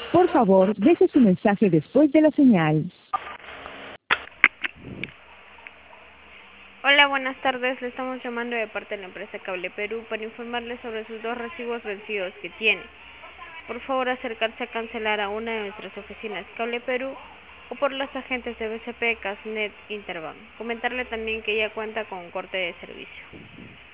Por favor, deje su mensaje después de la señal. Hola, buenas tardes. Le estamos llamando de parte de la empresa Cable Perú para informarle sobre sus dos recibos vencidos que tiene. Por favor, acercarse a cancelar a una de nuestras oficinas Cable Perú o por los agentes de BCP, Casnet, Interbank. Comentarle también que ya cuenta con corte de servicio.